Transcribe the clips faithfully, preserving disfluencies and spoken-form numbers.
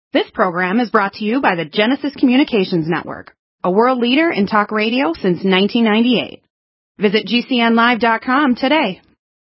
This program is brought to you by the Genesis Communications Network, a world leader in talk radio since nineteen ninety-eight. Visit G C N live dot com today.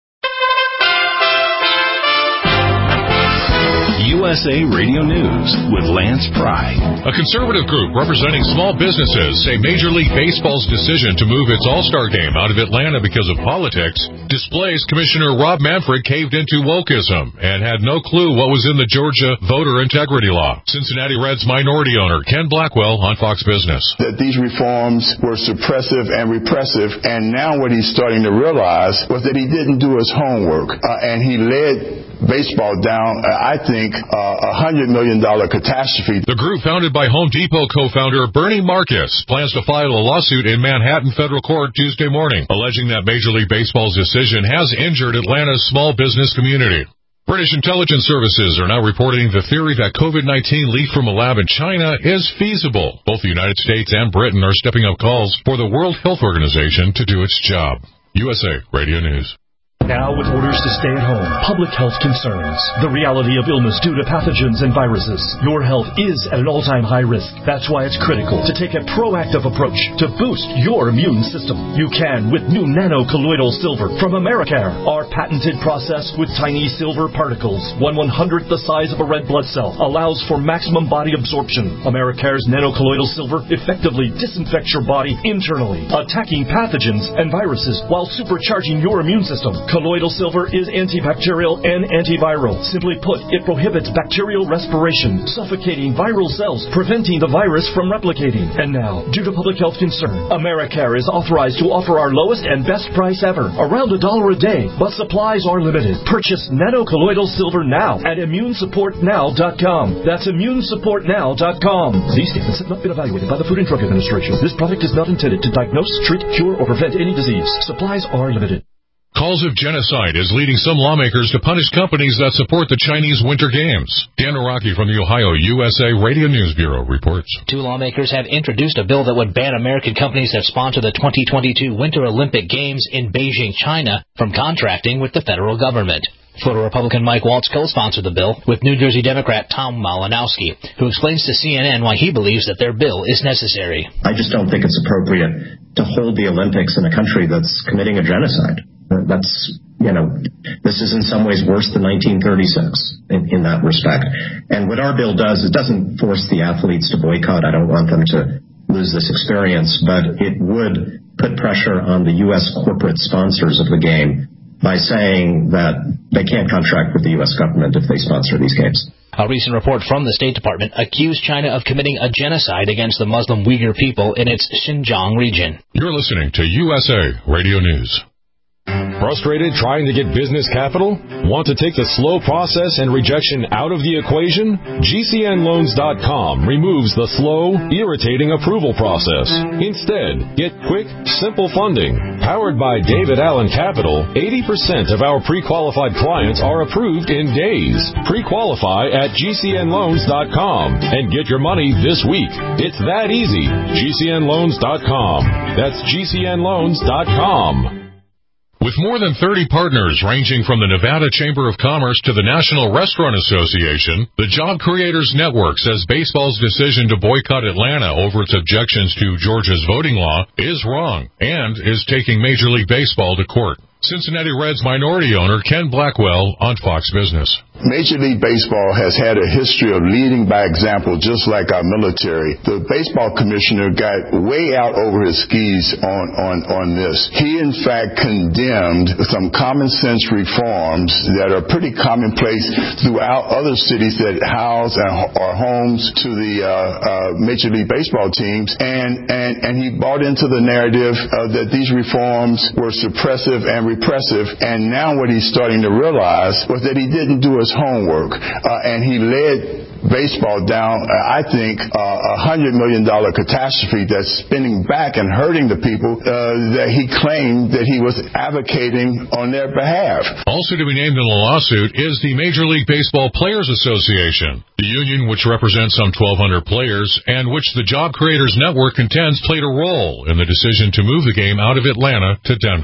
U S A Radio News with Lance Pry. A conservative group representing small businesses say Major League Baseball's decision to move its All-Star game out of Atlanta because of politics displays Commissioner Rob Manfred caved into wokeism and had no clue what was in the Georgia voter integrity law. Cincinnati Reds minority owner Ken Blackwell on Fox Business. That these reforms were suppressive and repressive, and now what he's starting to realize was that he didn't do his homework, uh, and he led baseball down, uh, I think, a uh, one hundred million dollars catastrophe. The group, founded by Home Depot co-founder Bernie Marcus, plans to file a lawsuit in Manhattan federal court Tuesday morning, alleging that Major League Baseball's decision has injured Atlanta's small business community. British intelligence services are now reporting the theory that COVID nineteen leaked from a lab in China is feasible. Both the United States and Britain are stepping up calls for the World Health Organization to do its job. U S A Radio News. Now, with orders to stay at home, public health concerns, the reality of illness due to pathogens and viruses, your health is at an all-time high risk. That's why it's critical to take a proactive approach to boost your immune system. You can with new nano-colloidal silver from Americare. Our patented process with tiny silver particles, one one-hundredth the size of a red blood cell, allows for maximum body absorption. Americare's nano-colloidal silver effectively disinfects your body internally, attacking pathogens and viruses while supercharging your immune system. Colloidal silver is antibacterial and antiviral. Simply put, it prohibits bacterial respiration, suffocating viral cells, preventing the virus from replicating. And now, due to public health concern, Americare is authorized to offer our lowest and best price ever, around a dollar a day, but supplies are limited. Purchase nano-colloidal silver now at immune support now dot com. That's immune support now dot com. These statements have not been evaluated by the Food and Drug Administration. This product is not intended to diagnose, treat, cure, or prevent any disease. Supplies are limited. Calls of genocide is leading some lawmakers to punish companies that support the Chinese Winter Games. Dan Araki from the Ohio U S A Radio News Bureau reports. Two lawmakers have introduced a bill that would ban American companies that sponsor the twenty twenty-two Winter Olympic Games in Beijing, China, from contracting with the federal government. Florida Republican Mike Waltz co-sponsored the bill with New Jersey Democrat Tom Malinowski, who explains to C N N why he believes that their bill is necessary. I just don't think it's appropriate to hold the Olympics in a country that's committing a genocide. That's, you know, this is in some ways worse than nineteen thirty-six in, in that respect. And what our bill does, it doesn't force the athletes to boycott. I don't want them to lose this experience, but it would put pressure on the U S corporate sponsors of the game by saying that they can't contract with the U S government if they sponsor these games. A recent report from the State Department accused China of committing a genocide against the Muslim Uyghur people in its Xinjiang region. You're listening to U S A Radio News. Frustrated trying to get business capital? Want to take the slow process and rejection out of the equation? G C N loans dot com removes the slow, irritating approval process. Instead, get quick, simple funding. Powered by David Allen Capital, eighty percent of our pre-qualified clients are approved in days. Pre-qualify at G C N loans dot com and get your money this week. It's that easy. G C N loans dot com. That's G C N loans dot com. With more than thirty partners ranging from the Nevada Chamber of Commerce to the National Restaurant Association, the Job Creators Network says baseball's decision to boycott Atlanta over its objections to Georgia's voting law is wrong and is taking Major League Baseball to court. Cincinnati Reds minority owner Ken Blackwell on Fox Business. Major League Baseball has had a history of leading by example, just like our military. The baseball commissioner got way out over his skis on, on, on this. He, in fact, condemned some common sense reforms that are pretty commonplace throughout other cities that house and are homes to the uh, uh, Major League Baseball teams. And, and, and he bought into the narrative uh, that these reforms were suppressive and repressive. And now what he's starting to realize was that he didn't do his homework, uh, and he led baseball down, uh, I think, uh, a one hundred million dollars catastrophe that's spinning back and hurting the people uh, that he claimed that he was advocating on their behalf. Also to be named in the lawsuit is the Major League Baseball Players Association, the union which represents some twelve hundred players and which the Job Creators Network contends played a role in the decision to move the game out of Atlanta to Denver.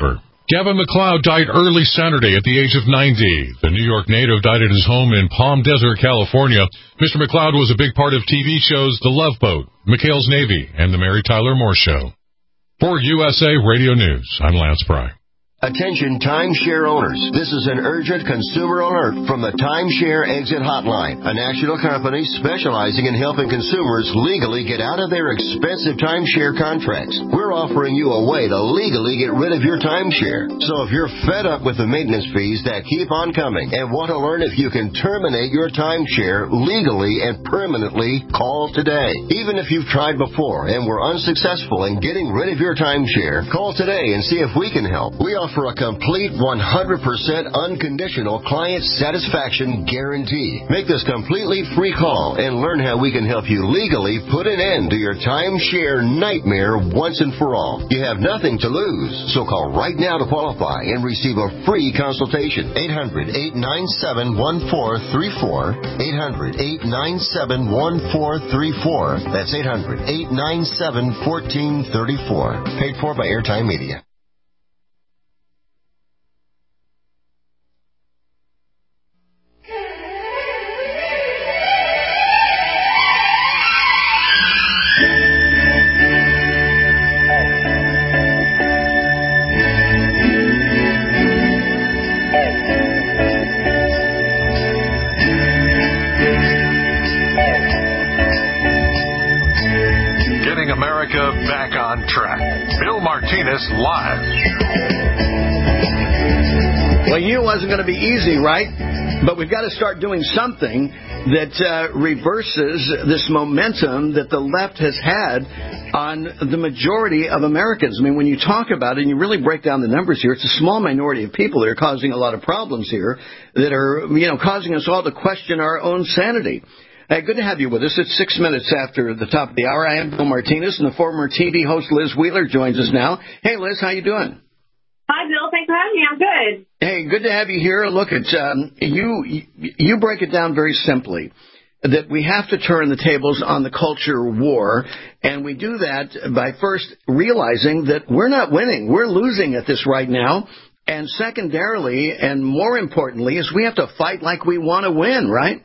Gavin MacLeod died early Saturday at the age of ninety. The New York native died at his home in Palm Desert, California. Mister MacLeod was a big part of T V shows The Love Boat, McHale's Navy, and The Mary Tyler Moore Show. For U S A Radio News, I'm Lance Pry. Attention timeshare owners. This is an urgent consumer alert from the Timeshare Exit Hotline, a national company specializing in helping consumers legally get out of their expensive timeshare contracts. We're offering you a way to legally get rid of your timeshare. So if you're fed up with the maintenance fees that keep on coming and want to learn if you can terminate your timeshare legally and permanently, call today. Even if you've tried before and were unsuccessful in getting rid of your timeshare, call today and see if we can help. We offer for a complete one hundred percent unconditional client satisfaction guarantee. Make this completely free call and learn how we can help you legally put an end to your timeshare nightmare once and for all. You have nothing to lose, so call right now to qualify and receive a free consultation. eight hundred, eight nine seven, one four three four. eight hundred, eight nine seven, one four three four. That's eight hundred, eight nine seven, one four three four. Paid for by Airtime Media. Back on track. Bill Martinez live. Well, you knew it wasn't going to be easy, right? But we've got to start doing something that uh, reverses this momentum that the left has had on the majority of Americans. I mean, when you talk about it and you really break down the numbers here, it's a small minority of people that are causing a lot of problems here that are, you know, causing us all to question our own sanity. Hey, good to have you with us. It's six minutes after the top of the hour. I am Bill Martinez, and the former T V host Liz Wheeler joins us now. Hey, Liz, how you doing? Hi, Bill. Thanks for having me. I'm good. Hey, good to have you here. Look, it's, um, you you break it down very simply, that we have to turn the tables on the culture war, and we do that by first realizing that we're not winning. We're losing at this right now. And secondarily, and more importantly, is we have to fight like we want to win, right?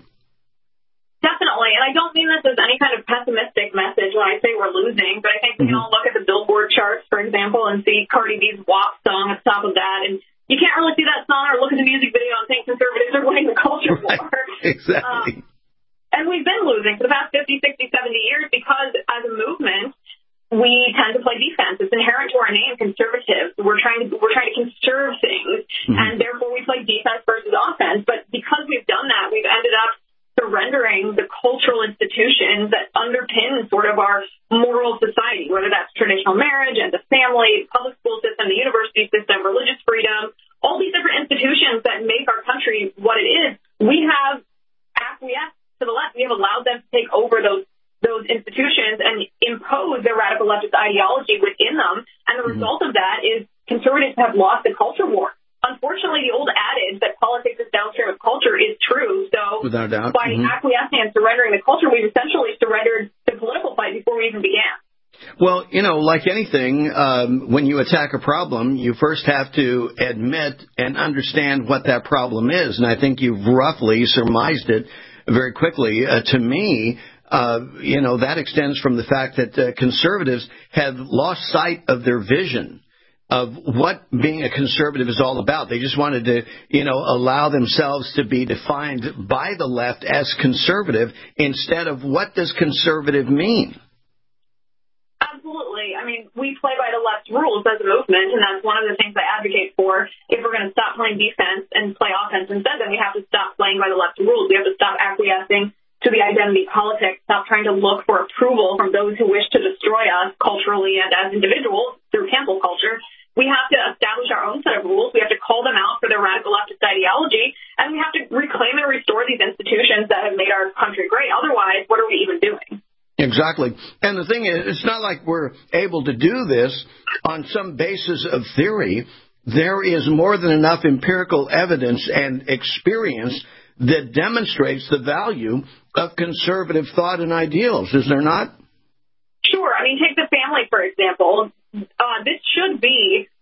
Definitely, and I don't mean this as any kind of pessimistic message when I say we're losing, but I think we can all look at the Billboard charts, for example, and see Cardi B's W A P song at the top of that, and you can't really see that song or look at the music video and think conservatives are winning the culture right. war. Exactly. Um, and we've been losing for the past fifty, sixty, seventy years because as a movement, we tend to play defense. It's inherent to our name, conservative. We're trying to we're trying to conserve things, mm-hmm. and therefore we play defense versus offense. But because we've done that, we've ended up surrendering the cultural institutions that underpin sort of our moral society, whether that's traditional marriage and the family, public school system, the university system, religious freedom, all these different institutions that make our country what it is. We have acquiesced to the left. We have allowed them to take over those those institutions and impose their radical leftist ideology within them. And the mm-hmm. result of that is conservatives have lost the culture war. Unfortunately, the old adage that politics is downstream of culture is true. So without doubt. by mm-hmm. acquiescing and surrendering the culture, we've essentially surrendered the political fight before we even began. Well, you know, like anything, um, when you attack a problem, you first have to admit and understand what that problem is. And I think you've roughly surmised it very quickly. Uh, to me, uh, you know, that extends from the fact that uh, conservatives have lost sight of their vision of what being a conservative is all about. They just wanted to, you know, allow themselves to be defined by the left as conservative instead of what does conservative mean? Absolutely. I mean, we play by the left's rules as a movement, and that's one of the things I advocate for. If we're going to stop playing defense and play offense instead, then we have to stop playing by the left's rules. We have to stop acquiescing to the identity politics, stop trying to look for approval from those who wish to destroy us culturally and as individuals through cancel culture. We have to establish our own set of rules. We have to call them out for their radical leftist ideology, and we have to reclaim and restore these institutions that have made our country great. Otherwise, what are we even doing? Exactly. And the thing is, it's not like we're able to do this on some basis of theory. There is more than enough empirical evidence and experience that demonstrates the value of conservative thought and ideals, is there not? Sure. I mean, take the family, for example. Uh, this should be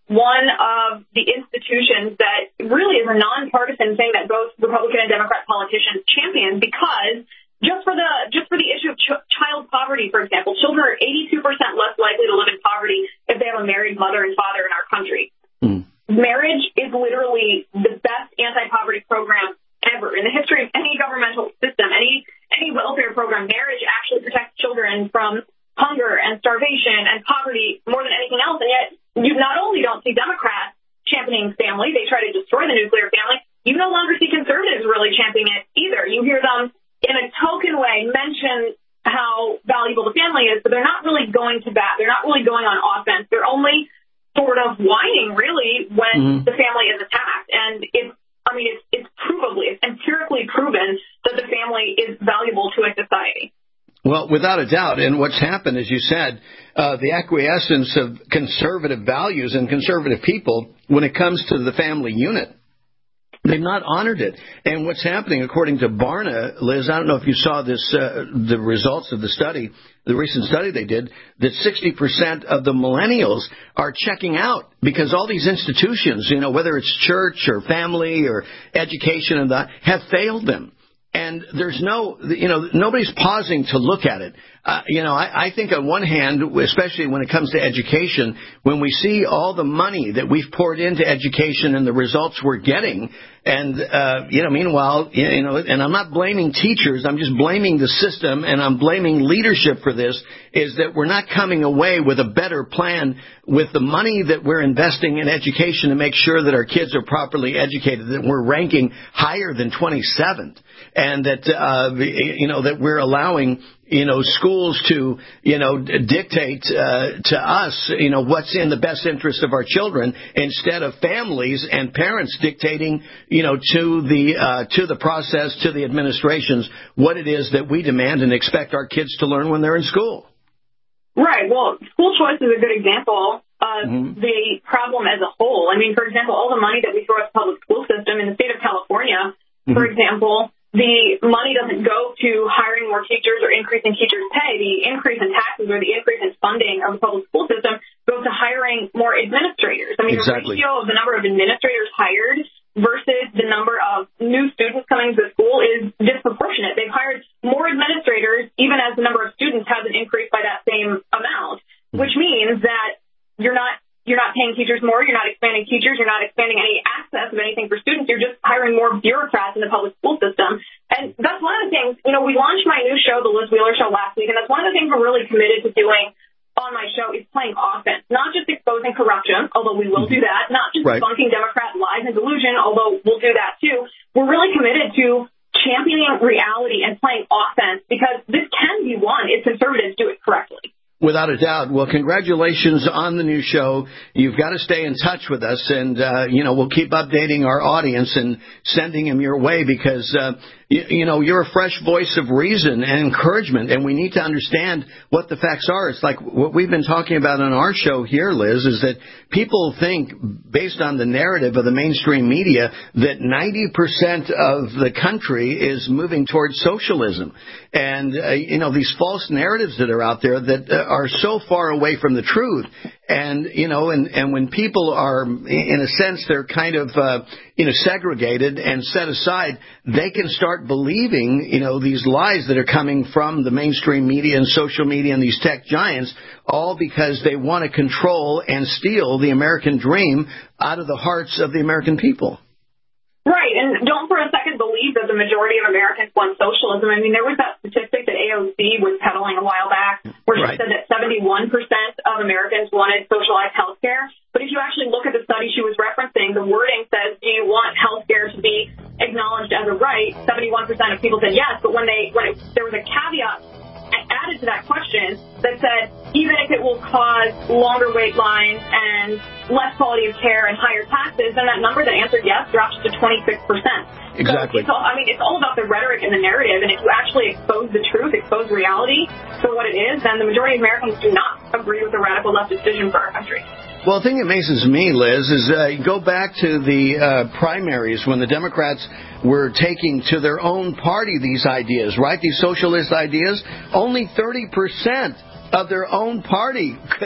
one of the institutions that really is a nonpartisan thing that both Republican and Democrat politicians champion, because just for the just for the issue of ch- child poverty, for example, children are eighty-two percent less likely to live in poverty if they have a married mother and father in our country. Mm. Marriage is literally the best anti-poverty program ever in the history of any governmental system, any any welfare program. Marriage actually protects children from hunger and starvation and poverty more than anything else, and yet you not only don't see Democrats championing family, they try to destroy the nuclear family, you no longer see conservatives really championing it either. You hear them in a token way mention how valuable the family is, but they're not really going to bat. They're not really going on offense. They're only sort of whining, really, when mm-hmm. the family is attacked. And it's, I mean, it's, it's provably, it's empirically proven that the family is valuable to a society. Well, without a doubt. And what's happened, as you said, uh, the acquiescence of conservative values and conservative people when it comes to the family unit. They've not honored it. And what's happening, according to Barna, Liz, I don't know if you saw this, uh, the results of the study, the recent study they did, that sixty percent of the millennials are checking out because all these institutions, you know, whether it's church or family or education and that, have failed them. And there's no, you know, nobody's pausing to look at it. Uh, you know, I, I think on one hand, especially when it comes to education, when we see all the money that we've poured into education and the results we're getting, and, uh, you know, meanwhile, you know, and I'm not blaming teachers, I'm just blaming the system, and I'm blaming leadership for this, is that we're not coming away with a better plan with the money that we're investing in education to make sure that our kids are properly educated, that we're ranking higher than twenty-seventh. And that, uh, you know, that we're allowing, you know, schools to, you know, dictate uh, to us, you know, what's in the best interest of our children instead of families and parents dictating, you know, to the uh, to the process, to the administrations, what it is that we demand and expect our kids to learn when they're in school. Right. Well, school choice is a good example of mm-hmm. the problem as a whole. I mean, for example, all the money that we throw at the public school system in the state of California, mm-hmm. for example, the money doesn't go to hiring more teachers or increasing teachers' pay. The increase in taxes or the increase in funding of the public school system goes to hiring more administrators. I mean, exactly. The ratio of the number of administrators hired versus the number of new students coming to the school is disproportionate. They've hired more administrators, even as the number of students hasn't increased by that same amount, which means that you're not You're not paying teachers more. You're not expanding teachers. You're not expanding any access of anything for students. You're just hiring more bureaucrats in the public school system. And that's one of the things, you know, we launched my new show, The Liz Wheeler Show, last week, and that's one of the things we're really committed to doing on my show is playing offense, not just exposing corruption, although we will do that, not just right. debunking Democrat lies and delusion, although we'll do that too. We're really committed to championing reality and playing offense because this can be won if conservatives do it correctly. Without a doubt. Well, congratulations on the new show. You've got to stay in touch with us, and, uh, you know, we'll keep updating our audience and sending them your way because, uh, you, you know, you're a fresh voice of reason and encouragement, and we need to understand what the facts are. It's like what we've been talking about on our show here, Liz, is that people think, based on the narrative of the mainstream media, that ninety percent of the country is moving towards socialism. And, uh, you know, these false narratives that are out there that uh, are so far away from the truth. And, you know, and, and when people are, in a sense, they're kind of, uh, you know, segregated and set aside, they can start believing, you know, these lies that are coming from the mainstream media and social media and these tech giants, all because they want to control and steal the American dream out of the hearts of the American people. Right, and don't for a second believe that the majority of Americans want socialism. I mean, there was that statistic that A O C was peddling a while back where she right. said that seventy-one percent of Americans wanted socialized health care. But if you actually look at the study she was referencing, the wording says, do you want health care to be acknowledged as a right? seventy-one percent of people said yes, but when they when it, there was a caveat added to that question that said, even if it will cause longer wait lines and less quality of care and higher taxes, then that number that answered yes drops to twenty-six percent. Exactly. So all, I mean, it's all about the rhetoric and the narrative, and if you actually expose the truth, expose reality for what it is, then the majority of Americans do not agree with the radical leftist vision for our country. Well, the thing that amazes me, Liz, is uh, you go back to the uh, primaries when the Democrats were taking to their own party these ideas, right, these socialist ideas. Only thirty percent of their own party could,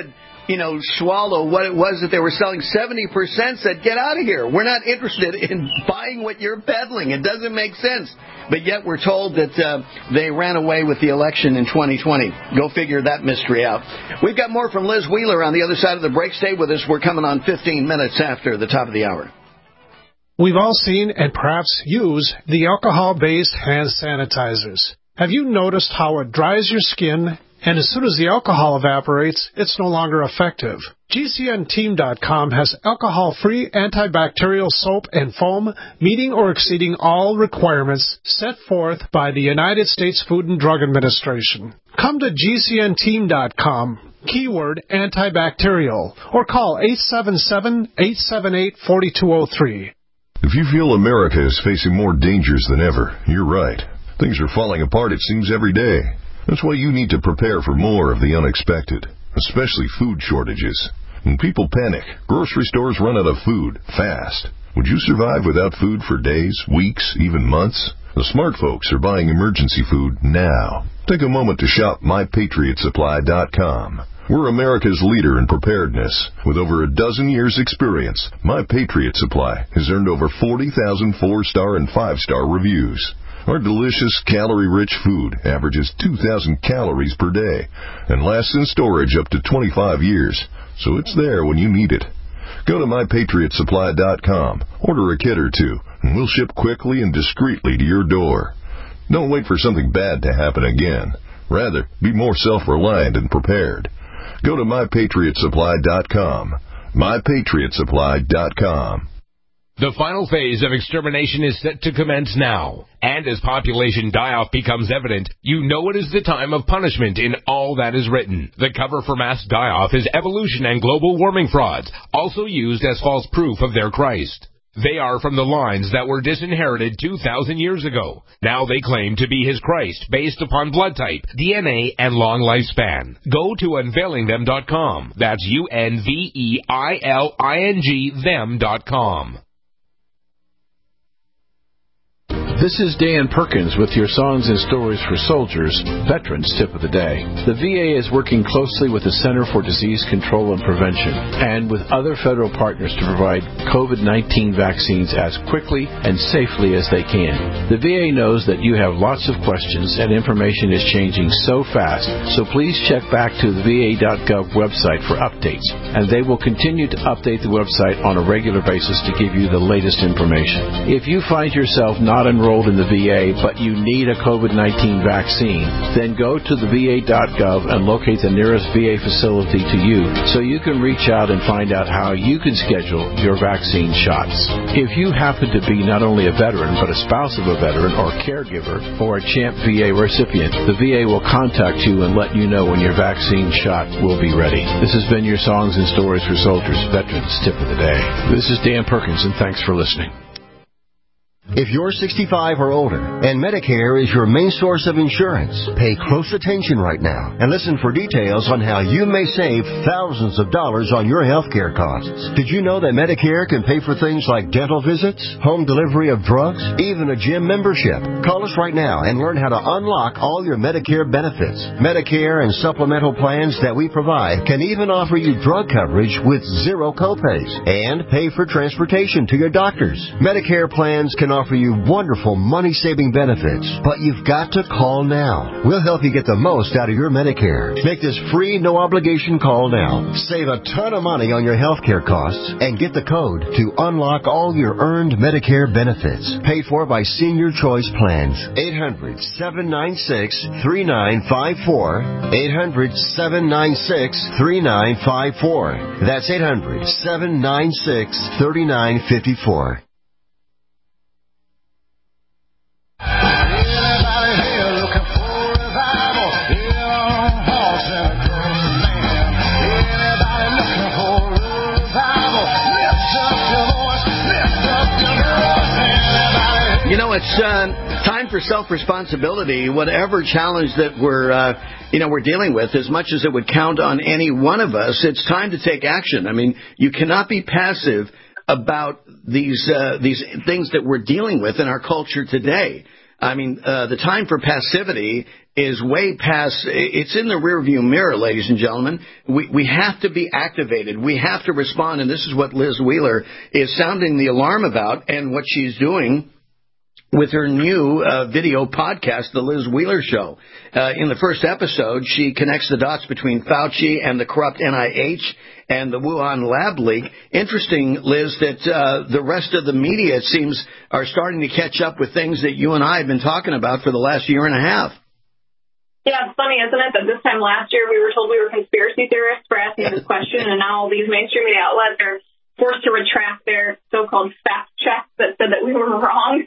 you know, swallow what it was that they were selling. seventy percent said, get out of here. We're not interested in buying what you're peddling. It doesn't make sense. But yet we're told that uh, they ran away with the election in twenty twenty. Go figure that mystery out. We've got more from Liz Wheeler on the other side of the break. Stay with us. We're coming on fifteen minutes after the top of the hour. We've all seen and perhaps use the alcohol-based hand sanitizers. Have you noticed how it dries your skin, and as soon as the alcohol evaporates, it's no longer effective? G C N team dot com has alcohol-free antibacterial soap and foam, meeting or exceeding all requirements set forth by the United States Food and Drug Administration. Come to G C N team dot com, keyword antibacterial, or call eight seven seven, eight seven eight, four two zero three. If you feel America is facing more dangers than ever, you're right. Things are falling apart, it seems, every day. That's why you need to prepare for more of the unexpected, especially food shortages. When people panic, grocery stores run out of food fast. Would you survive without food for days, weeks, even months? The smart folks are buying emergency food now. Take a moment to shop my patriot supply dot com. We're America's leader in preparedness. With over a dozen years' experience, My Patriot Supply has earned over forty thousand four-star and five-star reviews. Our delicious, calorie-rich food averages two thousand calories per day and lasts in storage up to twenty-five years, so it's there when you need it. Go to my patriot supply dot com, order a kit or two, and we'll ship quickly and discreetly to your door. Don't wait for something bad to happen again. Rather, be more self-reliant and prepared. Go to my patriot supply dot com. my patriot supply dot com. The final phase of extermination is set to commence now. And as population die-off becomes evident, you know it is the time of punishment in all that is written. The cover for mass die-off is evolution and global warming frauds, also used as false proof of their Christ. They are from the lines that were disinherited two thousand years ago. Now they claim to be his Christ based upon blood type, D N A, and long lifespan. Go to unveiling them dot com. That's U N V E I L I N G them dot com. This is Dan Perkins with your Songs and Stories for Soldiers, Veterans Tip of the Day. The V A is working closely with the Center for Disease Control and Prevention and with other federal partners to provide COVID nineteen vaccines as quickly and safely as they can. The V A knows that you have lots of questions and information is changing so fast, so please check back to the V A dot gov website for updates, and they will continue to update the website on a regular basis to give you the latest information. If you find yourself not enrolled in the V A, but you need a COVID nineteen vaccine, then go to the V A dot gov and locate the nearest V A facility to you so you can reach out and find out how you can schedule your vaccine shots. If you happen to be not only a veteran, but a spouse of a veteran or caregiver or a CHAMP V A recipient, the V A will contact you and let you know when your vaccine shot will be ready. This has been your Songs and Stories for Soldiers, Veterans Tip of the Day. This is Dan Perkins, and thanks for listening. If you're sixty-five or older and Medicare is your main source of insurance, pay close attention right now and listen for details on how you may save thousands of dollars on your health care costs. Did you know that Medicare can pay for things like dental visits, home delivery of drugs, even a gym membership? Call us right now and learn how to unlock all your Medicare benefits. Medicare and supplemental plans that we provide can even offer you drug coverage with zero copays and pay for transportation to your doctors. Medicare plans can offer you wonderful money-saving benefits, but you've got to call now. We'll help you get the most out of your Medicare. Make this free, no-obligation call now. Save a ton of money on your health care costs and get the code to unlock all your earned Medicare benefits. Paid for by Senior Choice Plans. eight hundred, seven nine six, three nine five four. eight hundred, seven nine six, three nine five four. That's eight hundred, seven nine six, three nine five four. You know, it's uh, time for self-responsibility. Whatever challenge that we're, uh, you know, we're dealing with, as much as it would count on any one of us, it's time to take action. I mean, you cannot be passive about these uh, these things that we're dealing with in our culture today. I mean, uh, the time for passivity is way past, it's in the rearview mirror, ladies and gentlemen. We, we have to be activated. We have to respond, and this is what Liz Wheeler is sounding the alarm about and what she's doing with her new uh, video podcast, The Liz Wheeler Show. Uh, in the first episode, she connects the dots between Fauci and the corrupt N I H and the Wuhan lab leak. Interesting, Liz, that uh, the rest of the media, it seems, are starting to catch up with things that you and I have been talking about for the last year and a half. Yeah, it's funny, isn't it, that this time last year we were told we were conspiracy theorists for asking this question, and now all these mainstream media outlets are forced to retract their so-called fact checks that said that we were wrong.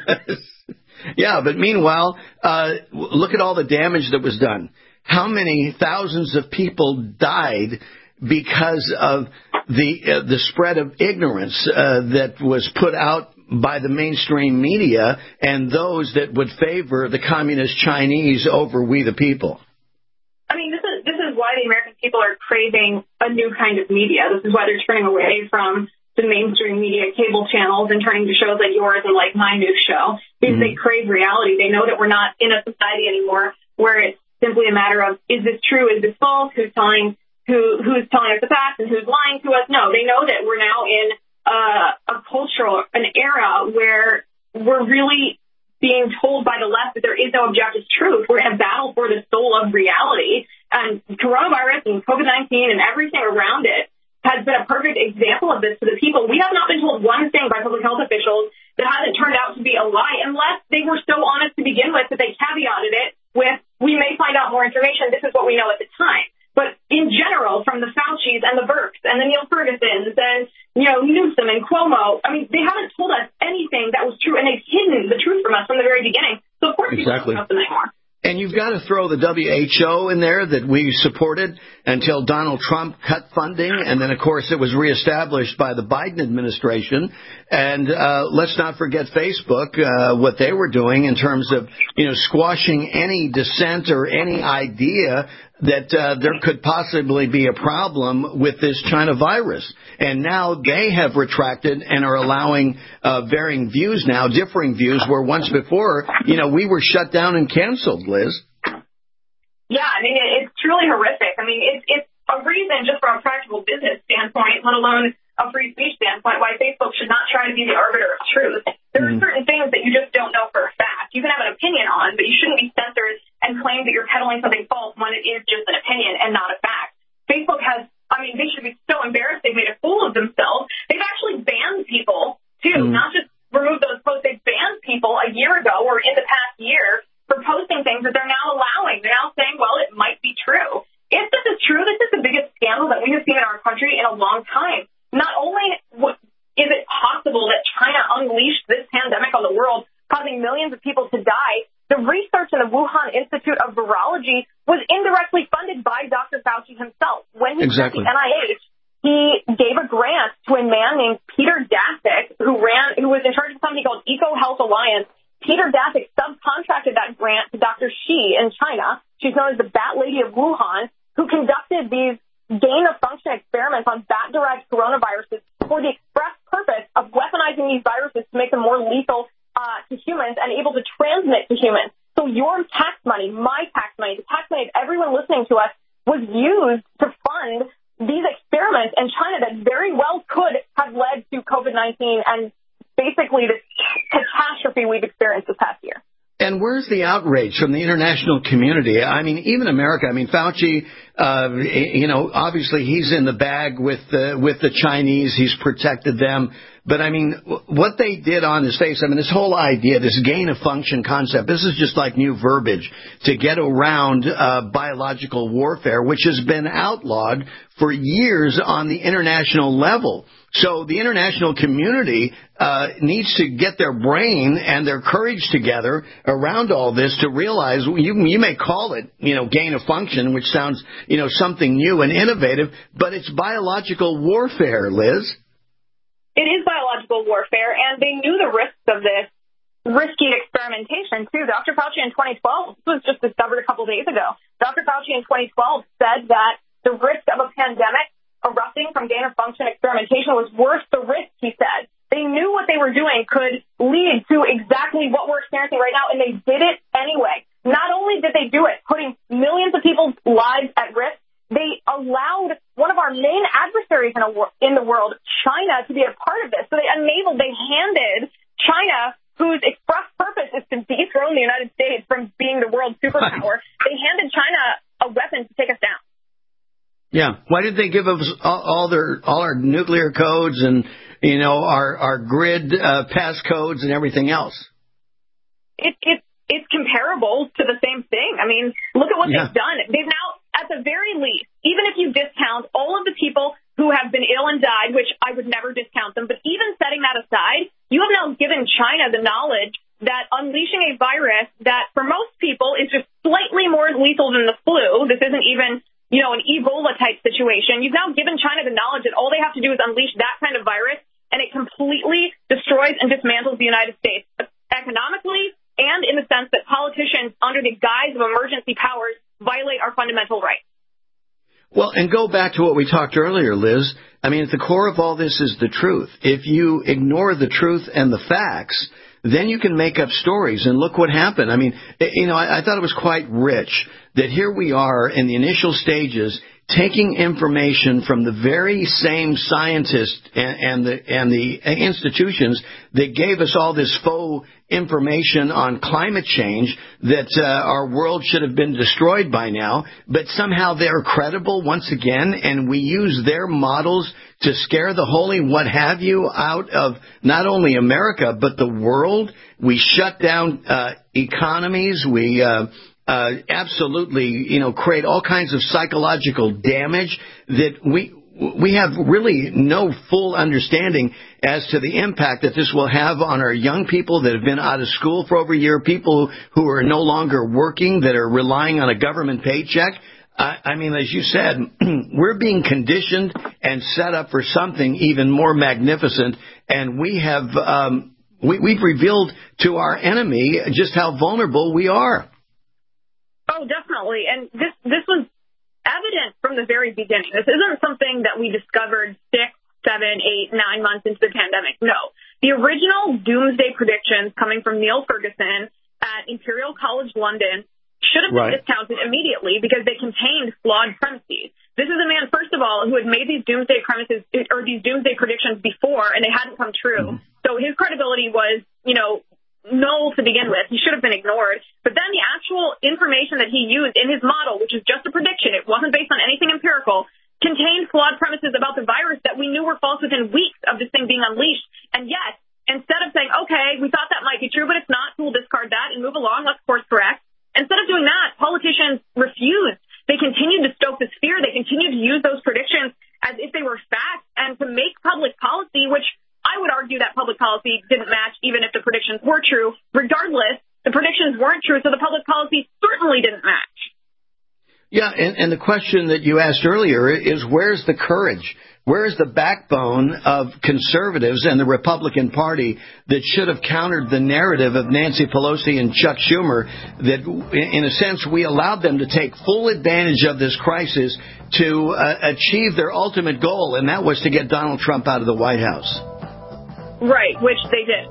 Yeah, but meanwhile, uh, look at all the damage that was done. How many thousands of people died because of the uh, the spread of ignorance uh, that was put out by the mainstream media and those that would favor the communist Chinese over we the people? I mean, this is this is why the American people are craving a new kind of media. This is why they're turning away from the mainstream media cable channels and turning to shows like yours and like my news show, because mm-hmm. they crave reality. They know that we're not in a society anymore where it's simply a matter of, is this true, is this false, who's telling who who's telling us the facts and who's lying to us. No, they know that we're now in uh, a cultural, an era where we're really being told by the left that there is no objective truth. We're in a battle for the soul of reality. And coronavirus and COVID nineteen and everything around it has been a perfect example of this to the people. We have not been told one thing by public health officials that hasn't turned out to be a lie, unless they were so honest to begin with that they caveated it with, we may find out more information, this is what we know at the time. But in general, from the Faucis and the Birx and the Neil Fergusons and, you know, Newsom and Cuomo, I mean, they haven't told us anything that was true, and they've hidden the truth from us from the very beginning. So, of course, exactly. people don't trust them anymore. And you've got to throw the W H O in there that we supported until Donald Trump cut funding. And then, of course, it was reestablished by the Biden administration. And uh, let's not forget Facebook, uh, what they were doing in terms of, you know, squashing any dissent or any idea that uh, there could possibly be a problem with this China virus. And now they have retracted and are allowing uh, varying views now, differing views, where once before, you know, we were shut down and canceled, Liz. Yeah, I mean, it's truly horrific. I mean, it's, it's a reason, just from a practical business standpoint, let alone a free speech standpoint, why Facebook should not try to be the arbiter of truth. There are certain things that you just don't know for a fact. You can have an opinion on, but you shouldn't be censored and claim that you're peddling something false when it is just an opinion and not a fact. Facebook has, I mean, they should be so embarrassed they've made a fool of themselves. They've actually banned people, too, mm. not just removed those posts. They've banned people a year ago or in the past year for posting things that they're now allowing. They're now saying, well, it might be true. If this is true, this is the biggest scandal that we have seen in our country in a long time. Not only is it possible that China unleashed this pandemic on the world, causing millions of people to die, the research in the Wuhan Institute of Virology was indirectly funded by Doctor Fauci himself. When he exactly. sent the N I H, he gave a grant to a man named Peter Daszak, who ran, who was in charge of something called EcoHealth Alliance. Peter Daszak subcontracted that grant to Doctor Xi in China. She's known as the Bat Lady of Wuhan, who conducted these gain-of-function experiments on bat-derived coronaviruses for the express purpose of weaponizing these viruses to make them more lethal uh, to humans and able to transmit to humans. So your tax money, my tax money, the tax money of everyone listening to us was used to fund these experiments in China that very well could have led to COVID nineteen and basically the catastrophe we've experienced this past year. And where's the outrage from the international community? I mean, even America. I mean, Fauci, uh, you know, obviously he's in the bag with the, with the Chinese. He's protected them. But, I mean, what they did on his face, I mean, this whole idea, this gain-of-function concept, this is just like new verbiage to get around uh, biological warfare, which has been outlawed for years on the international level. So the international community uh, needs to get their brain and their courage together around all this to realize you, you may call it, you know, gain of function, which sounds, you know, something new and innovative, but it's biological warfare, Liz. It is biological warfare, and they knew the risks of this risky experimentation, too. Doctor Fauci in twenty twelve, this was just discovered a couple days ago, Doctor Fauci in twenty twelve said that the risk of a pandemic erupting from gain-of-function experimentation was worth the risk, he said. They knew what they were doing could lead to exactly what we're experiencing right now, and they did it anyway. not only did they do it, putting millions of people's lives at risk, they allowed one of our main adversaries in, a, in the world, China, to be a part of this. So they enabled, they handed China, whose express purpose is to dethrone the United States from being the world superpower, they handed China a weapon to take us down. Yeah. Why did they give us all, all their all our nuclear codes and, you know, our, our grid uh, passcodes and everything else? It, it, it's comparable to the same thing. I mean, look at what yeah. they've done. They've now, at the very least, even if you discount all of the people who have been ill and died, which I would never discount them, but even setting that aside, you have now given China the knowledge that unleashing a virus that for most people is just slightly more lethal than the flu, this isn't even, you know, an Ebola-type situation. You've now given China the knowledge that all they have to do is unleash that kind of virus, and it completely destroys and dismantles the United States economically and in the sense that politicians, under the guise of emergency powers, violate our fundamental rights. Well, and go back to what we talked earlier, Liz. I mean, at the core of all this is the truth. If you ignore the truth and the facts, then you can make up stories. And look what happened. I mean, you know, I, I thought it was quite rich that here we are in the initial stages taking information from the very same scientists and, and the and the institutions that gave us all this faux information on climate change that uh, our world should have been destroyed by now, but somehow they're credible once again, and we use their models to scare the holy what have you out of not only America but the world. We shut down uh, economies. We uh, uh, absolutely, you know, create all kinds of psychological damage that we. We have really no full understanding as to the impact that this will have on our young people that have been out of school for over a year, people who are no longer working, that are relying on a government paycheck. I, I mean, as you said, we're being conditioned and set up for something even more magnificent, and we have um, we, we've revealed to our enemy just how vulnerable we are. Oh, definitely, and this this was evident from the very beginning. This isn't something that we discovered six, seven, eight, nine months into the pandemic. No. The original doomsday predictions coming from Neil Ferguson at Imperial College London should have been right. discounted immediately because they contained flawed premises. This is a man, first of all, who had made these doomsday premises or these doomsday predictions before, and they hadn't come true. Mm-hmm. So his credibility was, you know, null to begin with. He should have been ignored. But then the actual information that he used in his model, which is just a prediction, it wasn't based on anything empirical, contained flawed premises about the virus that we knew were false within weeks of this thing being unleashed. And yet, instead of saying, okay, we thought that might be true, but it's not, so we'll discard that and move along, let's course correct. Instead of doing that, politicians refused. They continued to stoke this fear. They continued to use those predictions as if they were facts and to make public policy, which I would argue that public policy didn't match even if the predictions were true. Regardless, the predictions weren't true, so the public policy certainly didn't match. Yeah, and, and the question that you asked earlier is where's the courage? Where's the backbone of conservatives and the Republican Party that should have countered the narrative of Nancy Pelosi and Chuck Schumer that, in a sense, we allowed them to take full advantage of this crisis to uh, achieve their ultimate goal, and that was to get Donald Trump out of the White House. Right, which they did.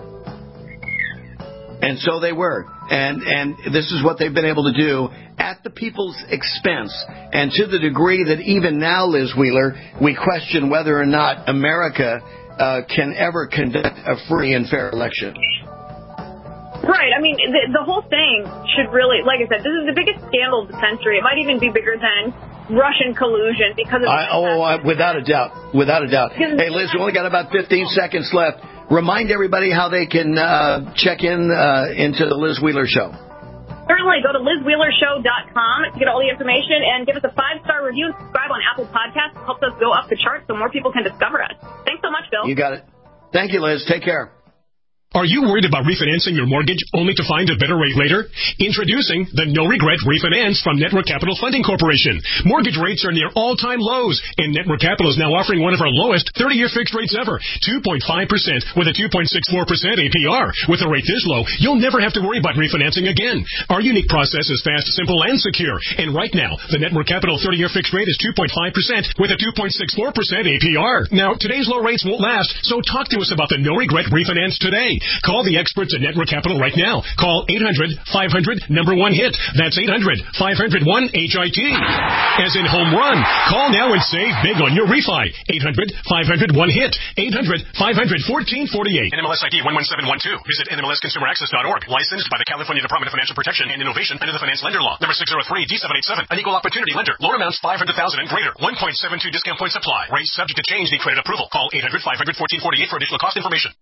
And so they were. And and this is what they've been able to do at the people's expense. And to the degree that even now, Liz Wheeler, we question whether or not America uh, can ever conduct a free and fair election. Right. I mean, the, the whole thing should really, like I said, this is the biggest scandal of the century. It might even be bigger than Russian collusion because of I, oh, I, without a doubt, without a doubt. Hey, Liz, we only got about fifteen seconds left. Remind everybody how they can uh, check in uh, into the Liz Wheeler Show. Certainly, go to liz wheeler show dot com to get all the information and give us a five-star review and subscribe on Apple Podcasts. It helps us go up the charts so more people can discover us. Thanks so much, Bill. You got it. Thank you, Liz. Take care. Are you worried about refinancing your mortgage only to find a better rate later? Introducing the No Regret Refinance from Network Capital Funding Corporation. Mortgage rates are near all-time lows, and Network Capital is now offering one of our lowest thirty-year fixed rates ever, two point five percent with a two point six four percent A P R. With a rate this low, you'll never have to worry about refinancing again. Our unique process is fast, simple, and secure. And right now, the Network Capital thirty-year fixed rate is two point five percent with a two point six four percent A P R. Now, today's low rates won't last, so talk to us about the No Regret Refinance today. Call the experts at Network Capital right now. Call eight hundred, five hundred, number one hit. That's eight hundred, five hundred, one H I T. As in home run. Call now and save big on your refi. eight hundred, five hundred, one hit. eight hundred, five hundred, one four four eight. N M L S I D one one seven one two. Visit N M L S consumer access dot org. Licensed by the California Department of Financial Protection and Innovation under the Finance Lender Law. Number six oh three D seven eight seven. An equal opportunity lender. Loan amounts five hundred thousand dollars and greater. one point seven two discount points apply. Rates subject to change. Need credit approval. Call eight hundred, five hundred, one four four eight for additional cost information.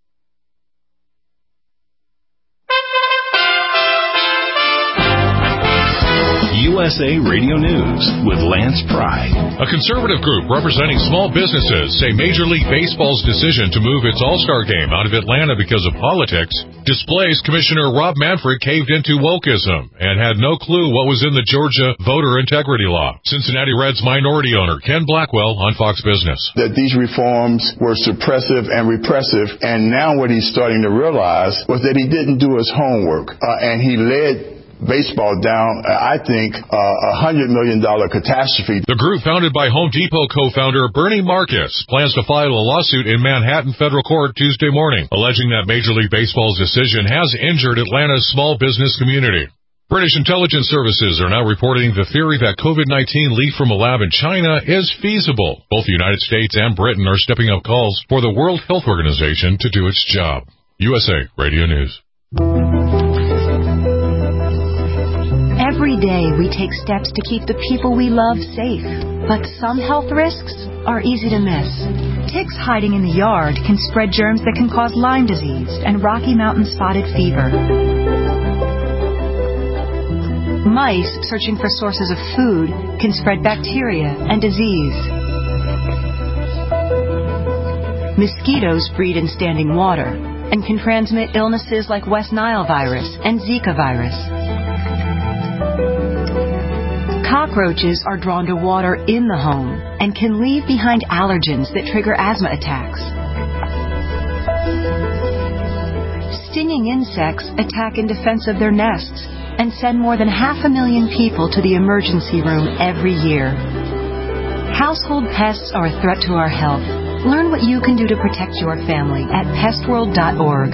U S A Radio News with Lance Pry. A conservative group representing small businesses say Major League Baseball's decision to move its All-Star game out of Atlanta because of politics displays Commissioner Rob Manfred caved into wokeism and had no clue what was in the Georgia voter integrity law. Cincinnati Reds minority owner Ken Blackwell on Fox Business. That these reforms were suppressive and repressive, and now what he's starting to realize was that he didn't do his homework, uh, and he led baseball down, I think, a uh, hundred million dollar catastrophe. The group, founded by Home Depot co-founder Bernie Marcus, plans to file a lawsuit in Manhattan federal court Tuesday morning, alleging that Major League Baseball's decision has injured Atlanta's small business community. British intelligence services are now reporting the theory that COVID nineteen leaked from a lab in China is feasible. Both the United States and Britain are stepping up calls for the World Health Organization to do its job. U S A Radio News. Every day we take steps to keep the people we love safe, but some health risks are easy to miss. Ticks hiding in the yard can spread germs that can cause Lyme disease and Rocky Mountain spotted fever. Mice searching for sources of food can spread bacteria and disease. Mosquitoes breed in standing water and can transmit illnesses like West Nile virus and Zika virus. Cockroaches are drawn to water in the home and can leave behind allergens that trigger asthma attacks. Stinging insects attack in defense of their nests and send more than half a million people to the emergency room every year. Household pests are a threat to our health. Learn what you can do to protect your family at pest world dot org.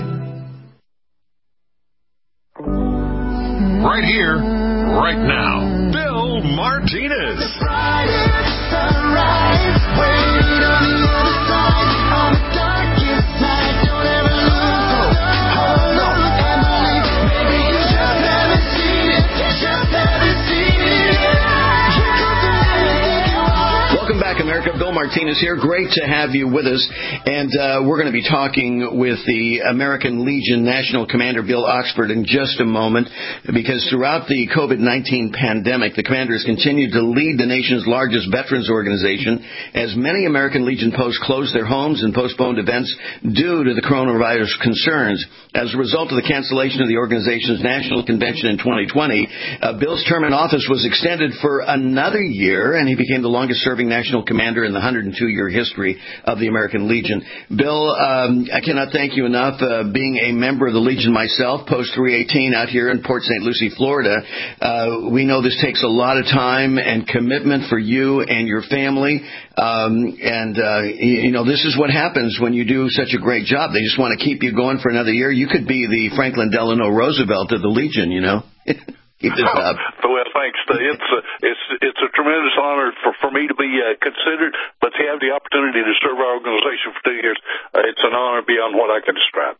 Right here, right now. Bill Martinez. Welcome back, America. Bill Martinez here. Great to have you with us. And uh, we're going to be talking with the American Legion National Commander, Bill Oxford, in just a moment, because throughout the COVID nineteen pandemic, the commander has continued to lead the nation's largest veterans organization as many American Legion posts closed their homes and postponed events due to the coronavirus concerns. As a result of the cancellation of the organization's national convention in twenty twenty, uh, Bill's term in office was extended for another year, and he became the longest-serving national commander in the one hundred two year history of the American Legion. Bill, um, I cannot thank you enough. Uh, being a member of the Legion myself, Post three eighteen out here in Port Saint Lucie, Florida, uh, we know this takes a lot of time and commitment for you and your family. Um, and, uh, you, you know, this is what happens when you do such a great job. They just want to keep you going for another year. You could be the Franklin Delano Roosevelt of the Legion, you know. Keep this up. Well, thanks. It's a, it's it's a tremendous honor for, for me to be uh, considered, but to have the opportunity to serve our organization for two years, uh, it's an honor beyond what I can describe.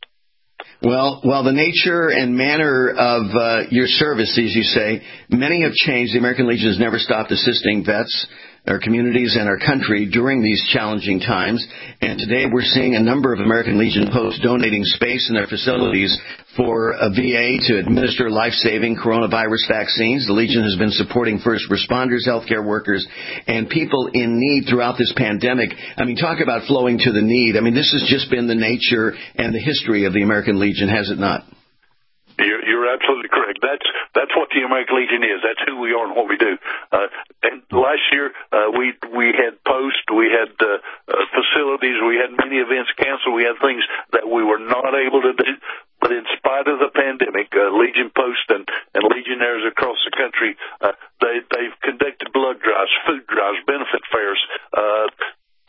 Well, while the nature and manner of uh, your service, as you say, many have changed. The American Legion has never stopped assisting vets, our communities, and our country during these challenging times. And today we're seeing a number of American Legion posts donating space in their facilities for a V A to administer life-saving coronavirus vaccines. The Legion has been supporting first responders, healthcare workers, and people in need throughout this pandemic. I mean, talk about flowing to the need. I mean, this has just been the nature and the history of the American Legion, has it not? You're, you're absolutely correct. That's that's what the American Legion is. That's who we are and what we do. Uh, and last year uh, we we had posts, we had uh, uh, facilities, we had many events canceled, we had things that we were not able to do. But in spite of the pandemic, uh, Legion Post and, and Legionnaires across the country, uh, they, they've conducted blood drives, food drives, benefit fairs, uh,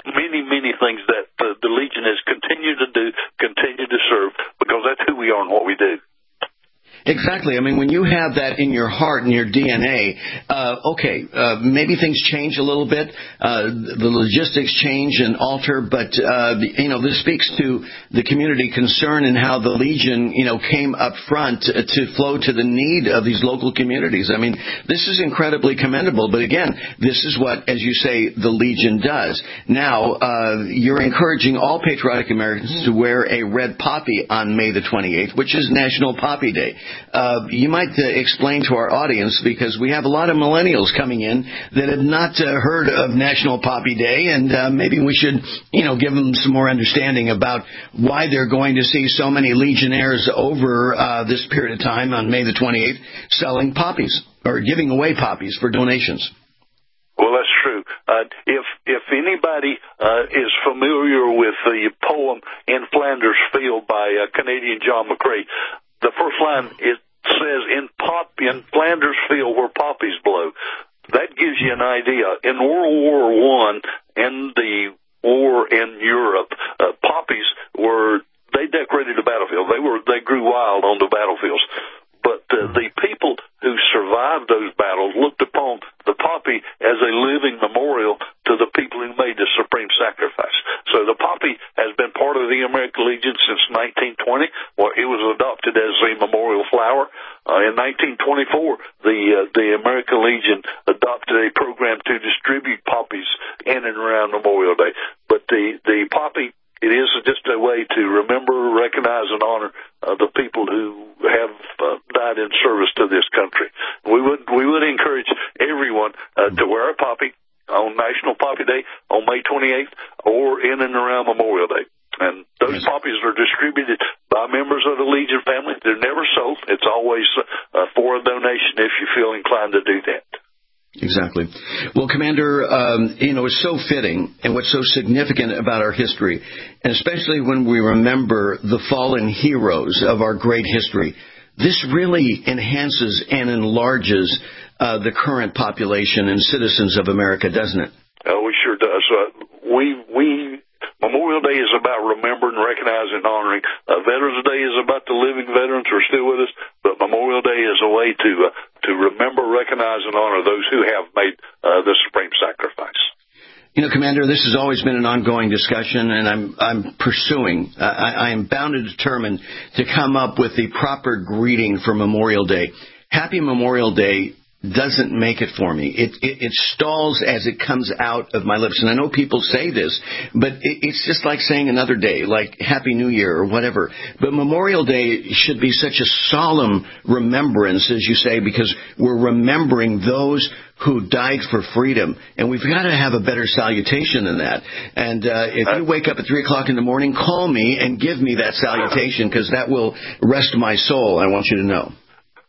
many, many things that uh, the Legion has continued to do, continue to serve, because that's who we are and what we do. Exactly. I mean, when you have that in your heart and your D N A, uh, okay, uh, maybe things change a little bit. Uh, the logistics change and alter, but, uh, you know, this speaks to the community concern and how the Legion, you know, came up front to, to flow to the need of these local communities. I mean, this is incredibly commendable, but again, this is what, as you say, the Legion does. Now, uh, you're encouraging all patriotic Americans to wear a red poppy on May the twenty-eighth, which is National Poppy Day. Uh, you might uh, explain to our audience, because we have a lot of millennials coming in that have not uh, heard of National Poppy Day, and uh, maybe we should, you know, give them some more understanding about why they're going to see so many Legionnaires over uh, this period of time on May the twenty-eighth selling poppies or giving away poppies for donations. Well, that's true. Uh, if if anybody uh, is familiar with the poem "In Flanders Field" by uh, Canadian John McCrae, the first line, it says, in pop in Flanders Field where poppies blow. That gives you an idea. In World War One, in the war in Europe, uh, poppies were, they decorated the battlefield. They were, they grew wild on the battlefields. But uh, the people who survived those battles looked upon the poppy as a living memorial to the people who made the supreme sacrifice. So the poppy has been part of the American Legion since nineteen twenty. Well, it was adopted as a memorial flower. Uh, in nineteen twenty-four, the uh, the American Legion adopted a program to distribute poppies in and around Memorial Day. But the, the poppy, it is just a way to remember, recognize, and honor uh, the people who have uh, died in service to this country. We would we would encourage everyone uh, to wear a poppy on National Poppy Day on May twenty-eighth or in and around Memorial Day. And those poppies are distributed by members of the Legion family. They're never sold. It's always uh, for a donation if you feel inclined to do that. Exactly. Well, Commander, um, you know, it's so fitting, and what's so significant about our history, and especially when we remember the fallen heroes of our great history, this really enhances and enlarges uh, the current population and citizens of America, doesn't it? Oh, it sure does. Uh, we we Memorial Day is about remembering, recognizing, and honoring. Uh, Veterans Day is about the living veterans who are still with us, but Memorial Day is a way to uh, to remember, recognize, and honor those who have made uh, the supreme sacrifice. You know, Commander, this has always been an ongoing discussion, and I'm I'm pursuing. Uh, I, I am bound and determined to come up with the proper greeting for Memorial Day. Happy Memorial Day doesn't make it for me. It, it, it stalls as it comes out of my lips. And I know people say this, but it, it's just like saying another day, like Happy New Year or whatever. But Memorial Day should be such a solemn remembrance, as you say, because we're remembering those who died for freedom. And we've got to have a better salutation than that. And uh, if you wake up at three o'clock in the morning, call me and give me that salutation, because that will rest my soul, I want you to know.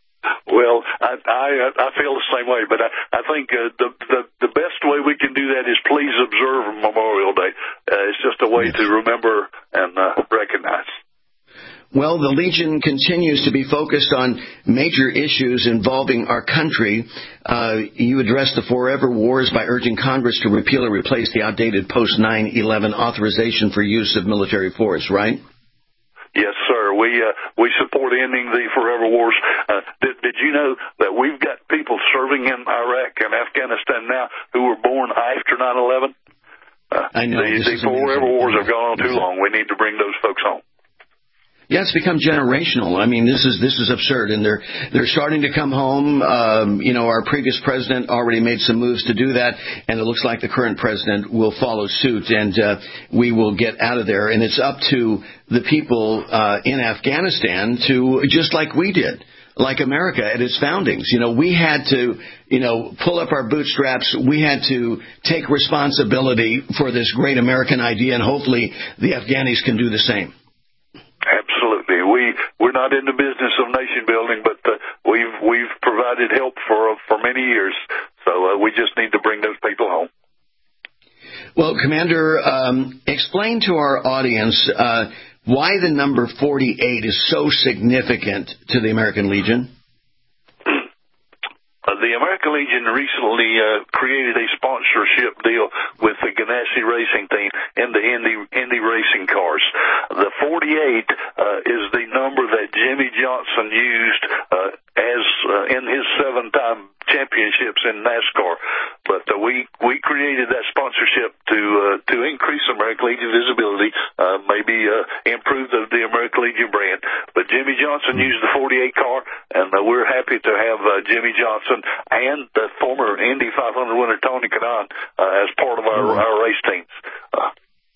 Well, I, I I feel the same way, but I, I think uh, the, the the best way we can do that is please observe Memorial Day. Uh, it's just a way yes. to remember and uh, recognize. Well, the Legion continues to be focused on major issues involving our country. Uh, you addressed the forever wars by urging Congress to repeal or replace the outdated post nine eleven authorization for use of military force, right? Yes, sir. We uh, we support ending the forever wars. Uh, did, did you know that we've got people serving in Iraq and Afghanistan now who were born after nine eleven? Uh, I know. The, the forever wars have gone on too long. We need to bring those folks home. Yeah, it's become generational. I mean, this is this is absurd, and they're they're starting to come home. Um, you know, our previous president already made some moves to do that, and it looks like the current president will follow suit, and uh, we will get out of there. And it's up to the people uh, in Afghanistan to, just like we did, like America at its foundings. You know, we had to, you know, pull up our bootstraps. We had to take responsibility for this great American idea, and hopefully the Afghanis can do the same. Absolutely. We, we're not in the business of nation building, but uh, we've we've provided help for uh, for many years. So uh, we just need to bring those people home. Well, Commander, um, explain to our audience uh, why the number forty-eight is so significant to the American Legion. Uh, the American Legion recently uh, created a sponsorship deal with the Ganassi Racing Team in the Indy, Indy racing cars. The forty-eight uh, is the number that Jimmy Johnson used uh, as uh, in his seven-time championships in NASCAR. But uh, we we created that sponsorship to uh, to increase American Legion visibility, uh, maybe uh, improve the, the American Legion brand. But Jimmy Johnson used the forty-eight car, and uh, we're happy to have uh, Jimmy Johnson and the former Indy five hundred winner Tony Kanaan uh, as part of our, mm-hmm. our race teams. Uh,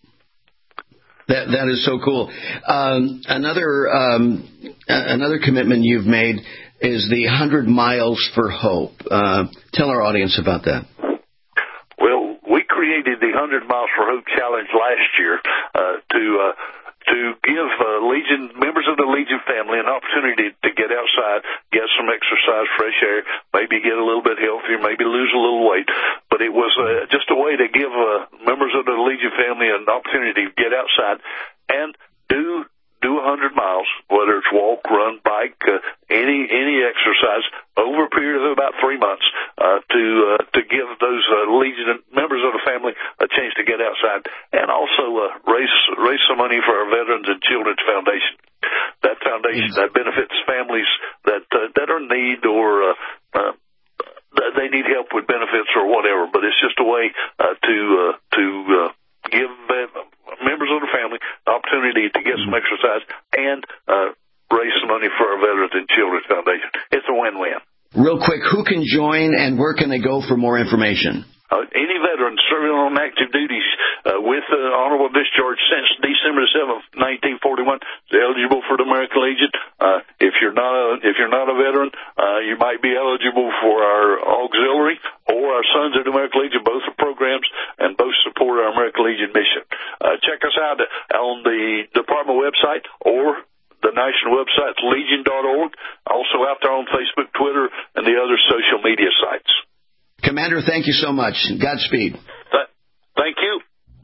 That that is so cool. Um, another um, another commitment you've made is the one hundred miles for Hope. Uh, tell our audience about that. Well, we created the one hundred miles for Hope challenge last year uh, to uh, to give uh, Legion members of the Legion family an opportunity to get outside, get some exercise, fresh air, maybe get a little bit healthier, maybe lose a little weight. But it was uh, just a way to give uh, members of the Legion family an opportunity to get outside and do do one hundred miles, whether it's walk, run, bike, uh, any any exercise over a period of about three months uh, to uh, to give those uh, Legion members of the family a chance to get outside, and also uh, raise raise some money for our Veterans and Children's Foundation. That foundation that benefits families that uh, that are in need or uh, uh, they need help with benefits or whatever. But it's just a way uh, to uh, to uh, give uh, members of the family the opportunity to get some exercise and uh, raise some money for our Veterans and Children's Foundation. It's a win-win. Real quick, who can join and where can they go for more information? Uh, any veteran serving on active duties uh, with uh, honorable discharge since December seventh, nineteen forty-one is eligible for the American Legion. Uh, if you're not a, if you're not a veteran, uh, you might be eligible for our auxiliary or our Sons of the American Legion. Both are programs and both support our American Legion mission. Uh, check us out on the department website or the national website, legion dot org. Also out there on Facebook, Twitter, and the other social media sites. Commander, thank you so much. Godspeed. Th- thank you.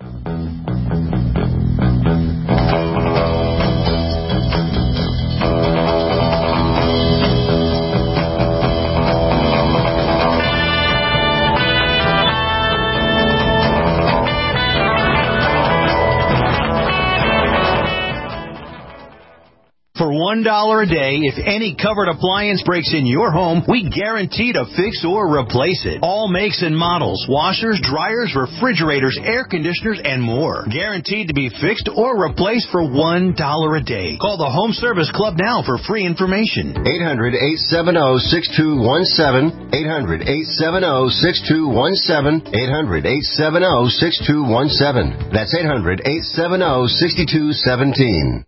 For one dollar a day, if any covered appliance breaks in your home, we guarantee to fix or replace it. All makes and models, washers, dryers, refrigerators, air conditioners, and more. Guaranteed to be fixed or replaced for one dollar a day. Call the Home Service Club now for free information. eight hundred, eight seven zero, six two one seven. eight hundred, eight seven zero, six two one seven. eight hundred, eight seven zero, six two one seven. That's eight hundred, eight seven zero, six two one seven.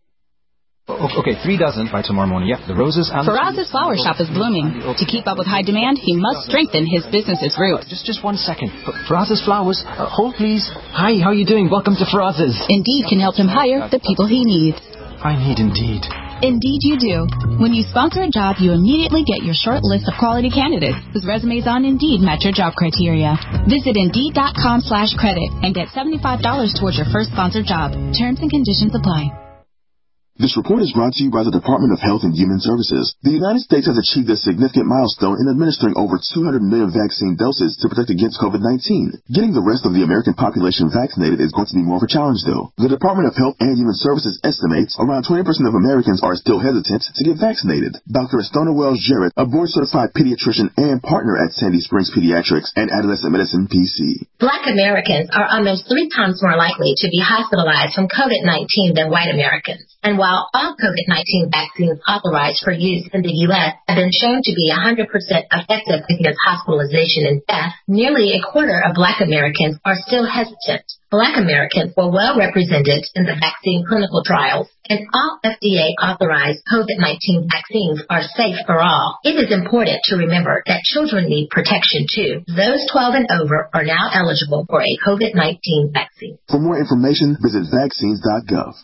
Okay, three dozen by tomorrow morning. Yep, the roses and... Faraz's flower shop is blooming. To keep up with high demand, he must strengthen his business's roots. Just just one second. Faraz's flowers. Uh, hold, please. Hi, how are you doing? Welcome to Faraz's. Indeed can help him hire the people he needs. I need Indeed. Indeed you do. When you sponsor a job, you immediately get your short list of quality candidates whose resumes on Indeed match your job criteria. Visit Indeed.com slash credit and get seventy-five dollars towards your first sponsored job. Terms and conditions apply. This report is brought to you by the Department of Health and Human Services. The United States has achieved a significant milestone in administering over two hundred million vaccine doses to protect against COVID nineteen. Getting the rest of the American population vaccinated is going to be more of a challenge, though. The Department of Health and Human Services estimates around twenty percent of Americans are still hesitant to get vaccinated. Doctor Estona Wells-Jarrett, a board-certified pediatrician and partner at Sandy Springs Pediatrics and Adolescent Medicine P C. Black Americans are almost three times more likely to be hospitalized from COVID nineteen than white Americans. And while all COVID nineteen vaccines authorized for use in the U S have been shown to be one hundred percent effective against hospitalization and death, nearly a quarter of Black Americans are still hesitant. Black Americans were well represented in the vaccine clinical trials, and all F D A-authorized COVID nineteen vaccines are safe for all. It is important to remember that children need protection, too. Those twelve and over are now eligible for a COVID nineteen vaccine. For more information, visit vaccines dot gov.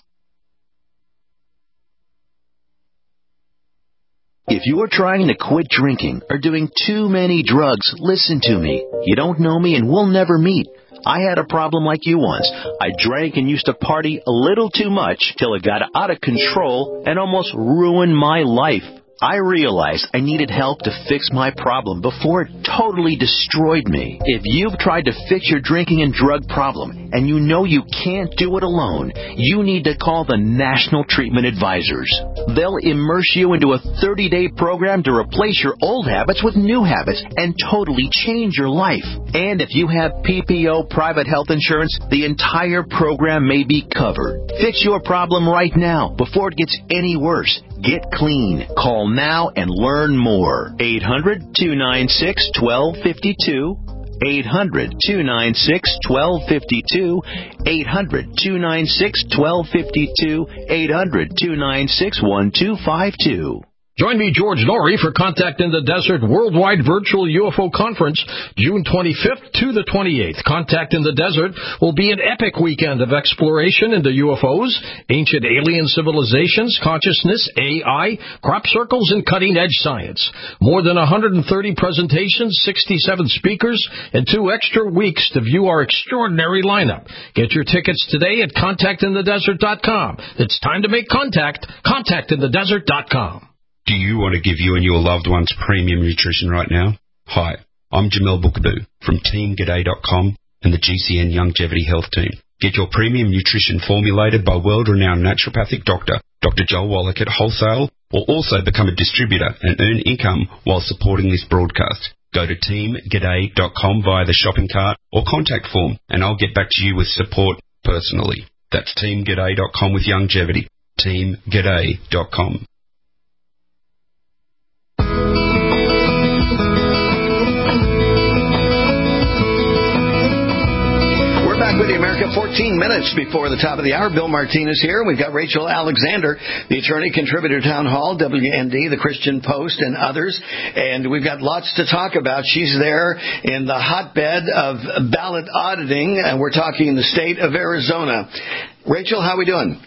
If you're trying to quit drinking or doing too many drugs, listen to me. You don't know me and we'll never meet. I had a problem like you once. I drank and used to party a little too much till it got out of control and almost ruined my life. I realized I needed help to fix my problem before it totally destroyed me. If you've tried to fix your drinking and drug problem and you know you can't do it alone, you need to call the National Treatment Advisors. They'll immerse you into a thirty-day program to replace your old habits with new habits and totally change your life. And if you have P P O private health insurance, the entire program may be covered. Fix your problem right now before it gets any worse. Get clean. Call now and learn more. eight hundred, two nine six, one two five two. eight hundred, two nine six, one two five two. eight hundred, two nine six, one two five two. eight hundred, two nine six, one two five two. Join me, George Norrie, for Contact in the Desert Worldwide Virtual U F O Conference, June twenty-fifth to the twenty-eighth. Contact in the Desert will be an epic weekend of exploration into U F Os, ancient alien civilizations, consciousness, A I, crop circles, and cutting-edge science. More than one hundred thirty presentations, sixty-seven speakers, and two extra weeks to view our extraordinary lineup. Get your tickets today at contact in the desert dot com. It's time to make contact. contact in the desert dot com. Do you want to give you and your loved ones premium nutrition right now? Hi, I'm Jamel Bookaboo from team g'day dot com and the G C N Longevity Health Team. Get your premium nutrition formulated by world-renowned naturopathic doctor, Doctor Joel Wallach at wholesale, or also become a distributor and earn income while supporting this broadcast. Go to team g'day dot com via the shopping cart or contact form, and I'll get back to you with support personally. That's team g'day dot com with longevity. team g'day dot com. With the America, fourteen minutes before the top of the hour. Bill Martinez here. We've got Rachel Alexander, the attorney, contributor to Town Hall, W N D, the Christian Post, and others. And we've got lots to talk about. She's there in the hotbed of ballot auditing, and we're talking the state of Arizona. Rachel, how are we doing?